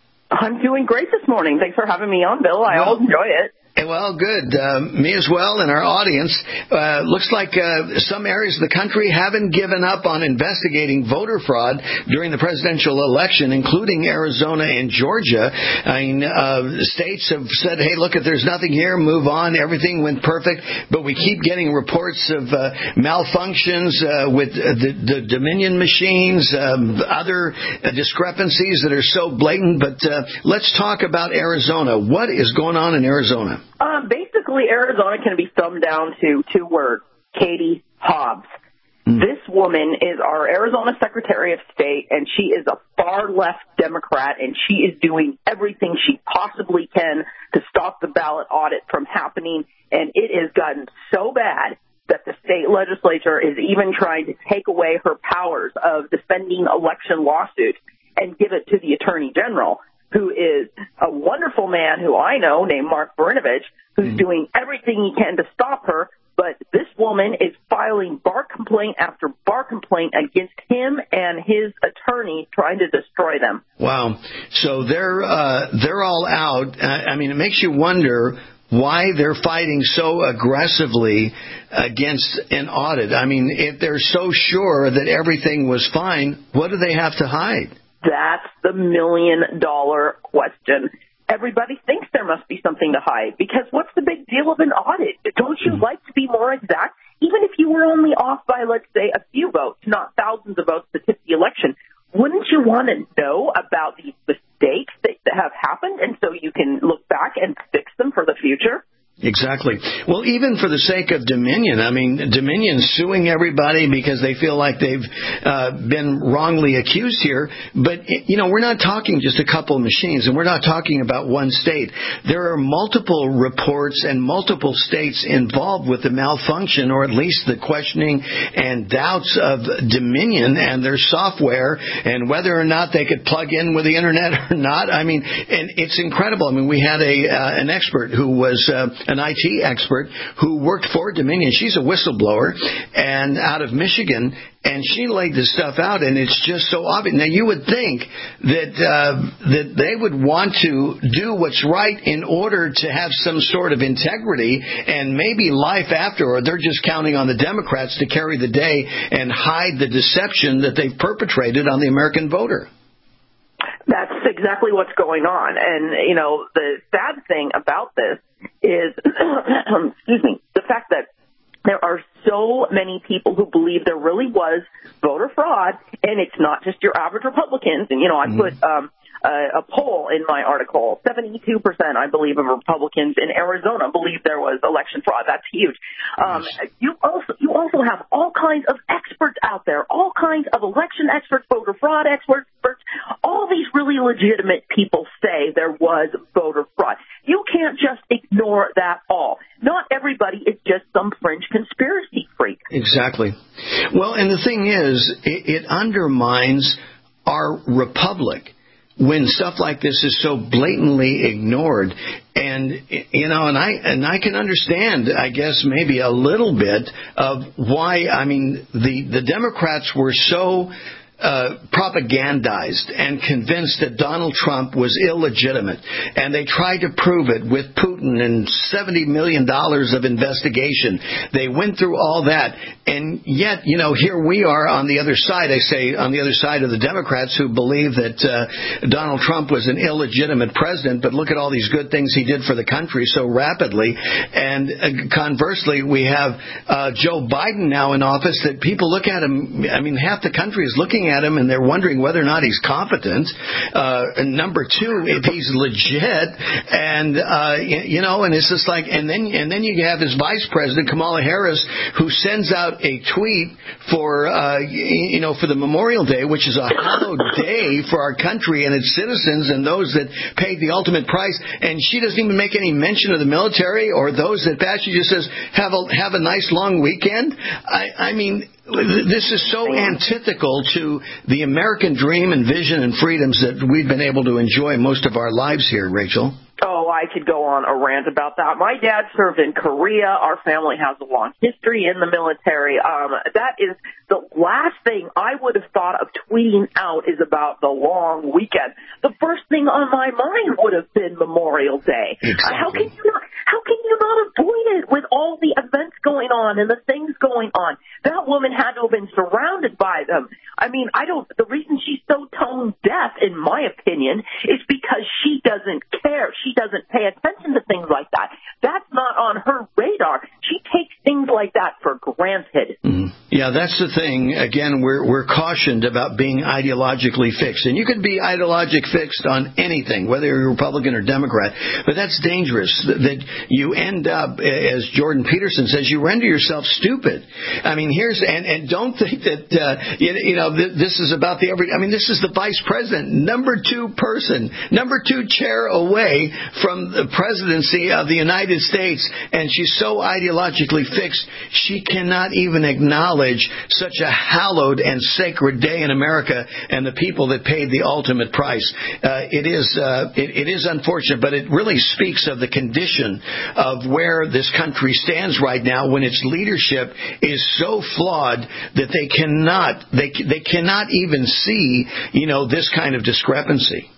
I'm doing great this morning. Thanks for having me on, Bill. I well, always enjoy it. Well, good. Uh, me as well, and our audience. Uh, looks like uh, some areas of the country haven't given up on investigating voter fraud during the presidential election, including Arizona and Georgia. I mean, uh, states have said, hey, look, if there's nothing here, move on. Everything went perfect. But we keep getting reports of uh, malfunctions uh, with the, the Dominion machines, um, other uh, discrepancies that are so blatant. But uh, let's talk about Arizona. What is going on in Arizona? Um, basically, Arizona can be summed down to two words: Katie Hobbs. Mm. This woman is our Arizona Secretary of State, and she is a far-left Democrat, and she is doing everything she possibly can to stop the ballot audit from happening, and it has gotten so bad that the state legislature is even trying to take away her powers of defending election lawsuits and give it to the Attorney General, who is a wonderful man who I know named Mark Brnovich, who's mm-hmm. doing everything he can to stop her. But this woman is filing bar complaint after bar complaint against him and his attorney, trying to destroy them. Wow. So they're uh, they're all out. I mean, it makes you wonder why they're fighting so aggressively against an audit. I mean, if they're so sure that everything was fine, what do they have to hide? That's the million-dollar question. Everybody thinks there must be something to hide, because what's the big deal of an audit? Don't you like to be more exact? Even if you were only off by, let's say, a few votes, not thousands of votes to tip the election, wouldn't you want to know about these mistakes that have happened, and so you can look back and fix them for the future? Exactly. Well, even for the sake of Dominion, I mean, Dominion's suing everybody because they feel like they've uh, been wrongly accused here. But, you know, we're not talking just a couple of machines, and we're not talking about one state. There are multiple reports and multiple states involved with the malfunction, or at least the questioning and doubts of Dominion and their software, and whether or not they could plug in with the Internet or not. I mean, and it's incredible. I mean, we had a uh, an expert who was uh, an I T expert who worked for Dominion. She's a whistleblower and out of Michigan, and she laid this stuff out, and it's just so obvious. Now, you would think that uh, that they would want to do what's right in order to have some sort of integrity and maybe life after, or they're just counting on the Democrats to carry the day and hide the deception that they've perpetrated on the American voter. That's exactly what's going on. And, you know, the sad thing about this is, excuse me, the fact that there are so many people who believe there really was voter fraud, and it's not just your average Republicans. And, you know, I mm-hmm. put um, a, a poll in my article. seventy-two percent, I believe, of Republicans in Arizona believe there was election fraud. That's huge. Um, yes. You also you also have all kinds of experts out there, all kinds of election experts, voter fraud experts. All these really legitimate people say there was voter fraud. You can't just ignore that all. Not everybody is just some fringe conspiracy freak. Exactly. Well, and the thing is, it, it undermines our republic when stuff like this is so blatantly ignored. And, you know, and I and I can understand, I guess, maybe a little bit of why, I mean, the, the Democrats were so Uh, propagandized and convinced that Donald Trump was illegitimate. And they tried to prove it with Putin and seventy million dollars of investigation. They went through all that. And yet, you know, here we are on the other side, I say, on the other side of the Democrats who believe that uh, Donald Trump was an illegitimate president, but look at all these good things he did for the country so rapidly. And uh, conversely, we have uh, Joe Biden now in office that people look at him, I mean, half the country is looking at him and they're wondering whether or not he's competent. Uh, and number two, if he's legit. And, uh, you know, and it's just like, and then, and then you have his vice president, Kamala Harris, who sends out a tweet for, uh, you know, for the Memorial Day, which is a hallowed day for our country and its citizens and those that paid the ultimate price. And she doesn't even make any mention of the military or those that pass. She just says, have a, have a nice long weekend. I, I mean, this is so antithetical to the American dream and vision and freedoms that we've been able to enjoy most of our lives here, Rachel. Oh, I could go on a rant about that. My dad served in Korea. Our family has a long history in the military. Um, that is the last thing I would have thought of tweeting out is about the long weekend. The first thing on my mind would have been Memorial Day. Exactly. How can you not? How can you not avoid it with all the events going on and the things going on? That woman had to have been surrounded by them. I mean, I don't. The reason she's so tone deaf, in my opinion, is because she doesn't care. She doesn't pay attention to things like that. That's not on her radar. She takes things like that for granted. Mm-hmm. Yeah, that's the thing. Again, we're we're cautioned about being ideologically fixed. And you can be ideologic fixed on anything, whether you're Republican or Democrat. But that's dangerous, that you end up, as Jordan Peterson says, you render yourself stupid. I mean, here's, and, and don't think that, uh, you, you know, th- this is about the every, I mean, this is the vice president, number two person, number two chair away from the presidency of the United States. And she's so ideologically fixed, she cannot even acknowledge such a hallowed and sacred day in America and the people that paid the ultimate price. Uh, it is uh, it, it is unfortunate, but it really speaks of the condition of where this country stands right now, when its leadership is so flawed that they cannot they they cannot even see, you know, this kind of discrepancy.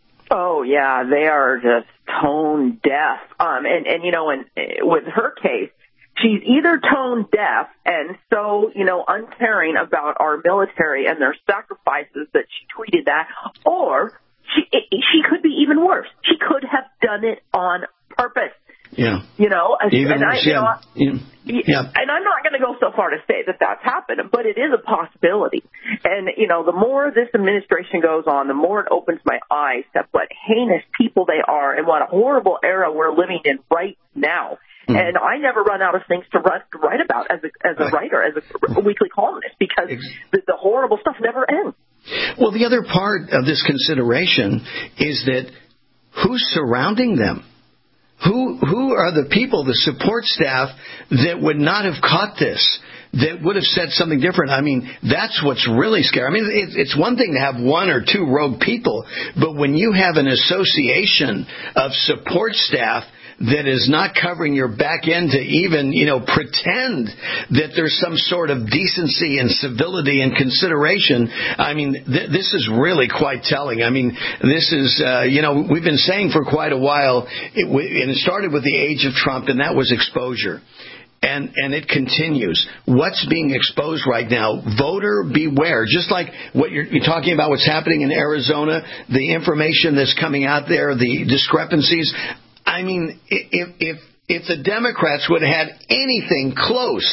Oh yeah, they are just tone deaf. Um, and and you know, and with her case, she's either tone deaf and so, you know, uncaring about our military and their sacrifices that she tweeted that, or she she could be even worse. She could have done it on purpose. Yeah. You know, even and I, worse, you yeah. know, yeah. yeah. And I'm not going to go so far to say that that's happened, but it is a possibility. And, you know, the more this administration goes on, the more it opens my eyes to what heinous people they are and what a horrible era we're living in right now. Mm. And I never run out of things to write about as a, as a writer, as a weekly columnist, because the, the horrible stuff never ends. Well, the other part of this consideration is that who's surrounding them? Who who are the people, the support staff, that would not have caught this, that would have said something different? I mean, that's what's really scary. I mean, it, it's one thing to have one or two rogue people, but when you have an association of support staff that is not covering your back end to even, you know, pretend that there's some sort of decency and civility and consideration. I mean, th- this is really quite telling. I mean, this is, uh, you know, we've been saying for quite a while, it w- and it started with the age of Trump, and that was exposure. and, and it continues. What's being exposed right now? Voter beware. Just like what you're, you're talking about, what's happening in Arizona, the information that's coming out there, the discrepancies. I mean, if if if the Democrats would have had anything close,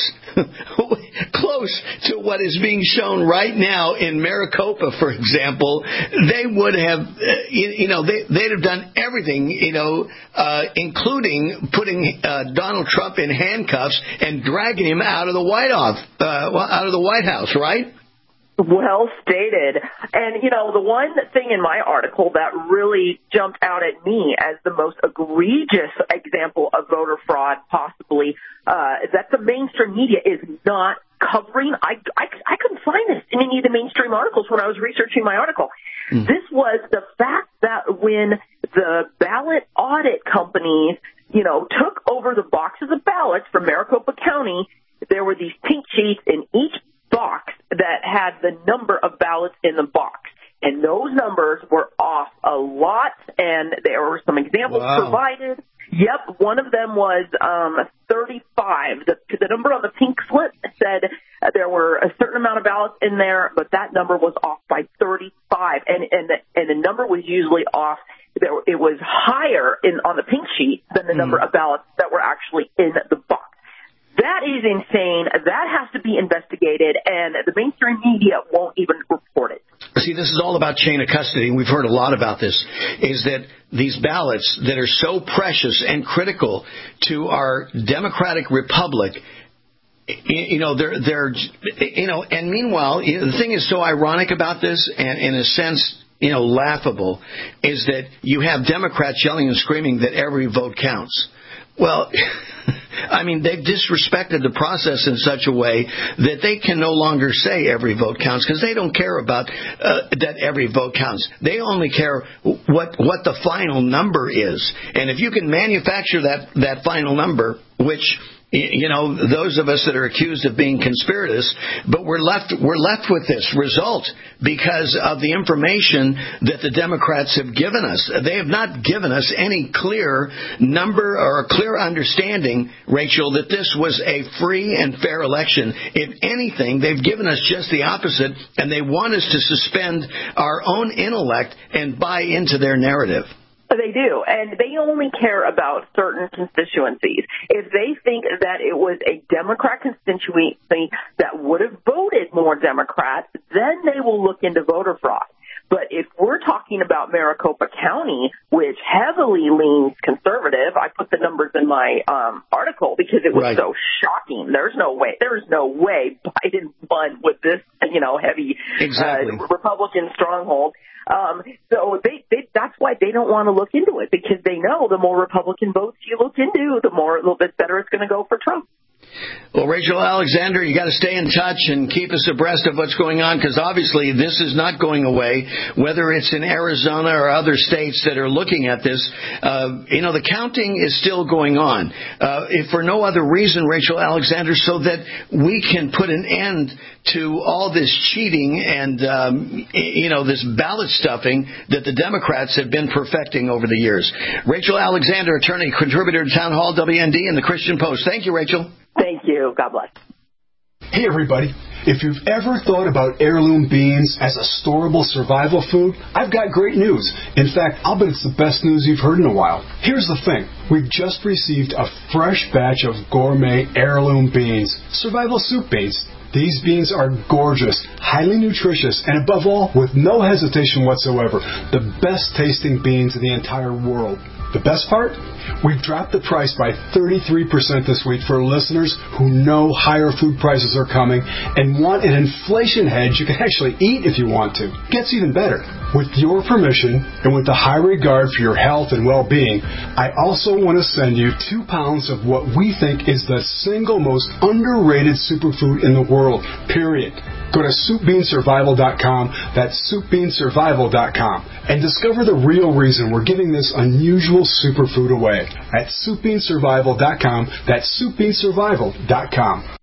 close to what is being shown right now in Maricopa, for example, they would have, you know, they, they'd have done everything, you know, uh, including putting uh, Donald Trump in handcuffs and dragging him out of the White House, uh, out of the White House, right? Well stated. And, you know, the one thing in my article that really jumped out at me as the most egregious example of voter fraud possibly uh, is that the mainstream media is not covering. I, I, I couldn't find this in any of the mainstream articles when I was researching my article. Mm. This was the fact that when the ballot audit companies, you know, took over the boxes of ballots from Maricopa County, there were these pink sheets in each box that had the number of ballots in the box. And those numbers were off a lot, and there were some examples wow. provided. Yep, one of them was um, thirty-five. The, the number on the pink slip said uh, there were a certain amount of ballots in there, but that number was off by thirty-five. And and the, and the number was usually off. There, it was higher in on the pink sheet than the mm. number of ballots that were actually in the box. That is insane. That has to be investigated, and the mainstream media won't even report it. See, this is all about chain of custody, and we've heard a lot about this, is that these ballots that are so precious and critical to our democratic republic, you know, they're, they're, you know, and meanwhile, the thing is so ironic about this, and in a sense, you know, laughable, is that you have Democrats yelling and screaming that every vote counts. Well, I mean, they've disrespected the process in such a way that they can no longer say every vote counts, because they don't care about uh, that every vote counts. They only care what what the final number is. And if you can manufacture that, that final number, which, you know, those of us that are accused of being conspirators, but we're left we're left with this result because of the information that the Democrats have given us. They have not given us any clear number or a clear understanding, Rachel, that this was a free and fair election. If anything, they've given us just the opposite, and they want us to suspend our own intellect and buy into their narrative. They do, and they only care about certain constituencies. If they think that it was a Democrat constituency that would have voted more Democrat, then they will look into voter fraud. But if we're talking about Maricopa County, which heavily leans conservative, I put the numbers in my um, article because it was right. so shocking. There's no way, there's no way Biden won with this, you know, heavy exactly. uh, Republican stronghold. Um, so they, they, that's why they don't want to look into it, because they know the more Republican votes you look into, the more, a little bit better it's going to go for Trump. Well, Rachel Alexander, you got to stay in touch and keep us abreast of what's going on, because obviously this is not going away, whether it's in Arizona or other states that are looking at this. Uh, you know, the counting is still going on, uh, if for no other reason, Rachel Alexander, so that we can put an end to all this cheating and, um, you know, this ballot stuffing that the Democrats have been perfecting over the years. Rachel Alexander, attorney, contributor to Town Hall, W N D, and the Christian Post. Thank you, Rachel. Thank you. God bless. Hey, everybody. If you've ever thought about heirloom beans as a storable survival food, I've got great news. In fact, I'll bet it's the best news you've heard in a while. Here's the thing. We've just received a fresh batch of gourmet heirloom beans, survival soup beans. These beans are gorgeous, highly nutritious, and above all, with no hesitation whatsoever, the best tasting beans in the entire world. The best part? We've dropped the price by thirty-three percent this week for listeners who know higher food prices are coming and want an inflation hedge you can actually eat if you want to. Gets even better. With your permission and with the high regard for your health and well-being, I also want to send you two pounds of what we think is the single most underrated superfood in the world, period. Go to soup bean survival dot com, that's soup bean survival dot com, and discover the real reason we're giving this unusual superfood away at soup bean survival dot com, that's soup bean survival dot com.